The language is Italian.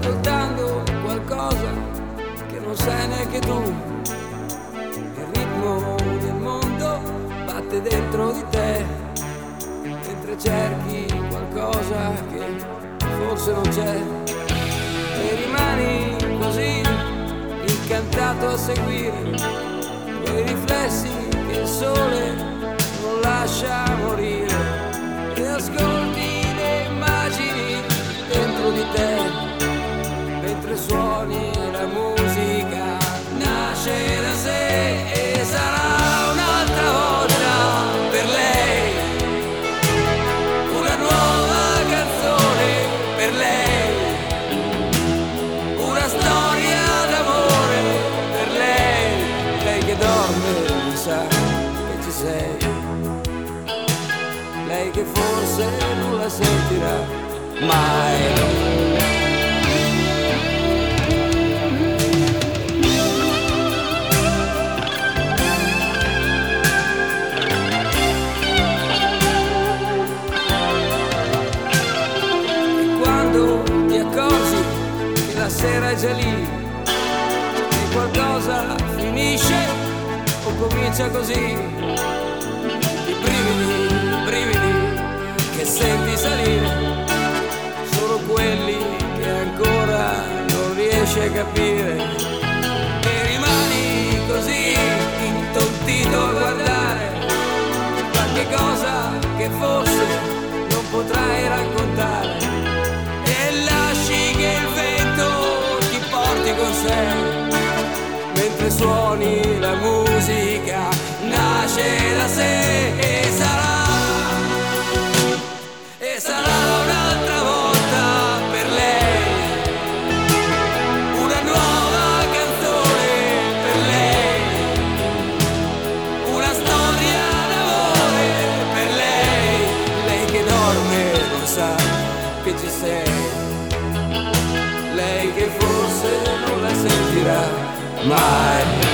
ascoltando qualcosa che non sai neanche tu. Il ritmo del mondo batte dentro di te, mentre cerchi qualcosa che forse non c'è, e rimani così incantato a seguire quei riflessi che il sole non lascia morire, e ascolti le immagini dentro di te, mentre suoni la musica nasce da sé, e sarà un'altra volta per lei, una nuova canzone per lei, una storia d'amore per lei, lei che dorme sa che ci sei, lei che forse non la sentirà mai. Ti accorgi che la sera è già lì, che qualcosa finisce o comincia così, i brividi che senti salire sono quelli che ancora non riesci a capire, e rimani così intontito a guardare qualche cosa che forse non potrai raccontare, che il vento ti porti con sé, mentre suoni la musica nasce da sé, e sarà un'altra volta per lei, una nuova canzone per lei, una storia d'amore per lei, lei che dorme non sa che ci sei, lei che forse non la sentirà mai.